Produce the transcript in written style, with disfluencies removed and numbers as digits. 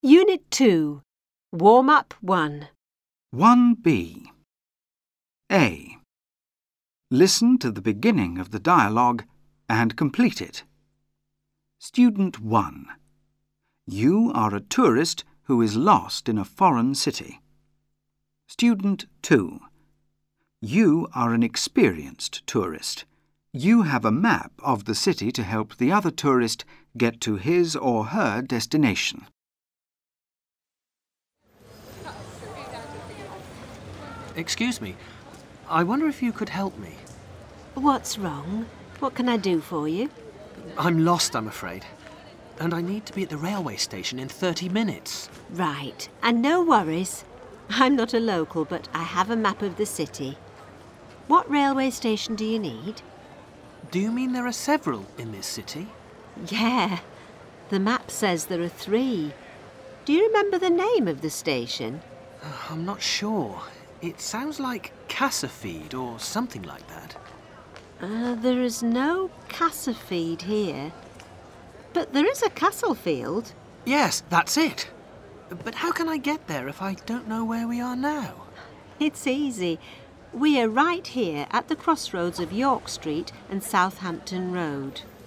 Unit 2. Warm-up 1. 1B. A. Listen to the beginning of the dialogue and complete it. Student 1. You are a tourist who is lost in a foreign city. Student 2. You are an experienced tourist. You have a map of the city to help the other tourist get to his or her destination. Excuse me, I wonder if you could help me. What's wrong? What can I do for you? I'm lost, I'm afraid. And I need to be at the railway station in 30 minutes. Right, and no worries. I'm not a local, but I have a map of the city. What railway station do you need? Do you mean there are several in this city? Yeah, the map says there are 3. Do you remember the name of the station? I'm not sure. It sounds like Casafeed or something like that. There is no Casafeed here. But there is a Castlefield. Yes, that's it. But how can I get there if I don't know where we are now? It's easy. We are right here at the crossroads of York Street and Southampton Road.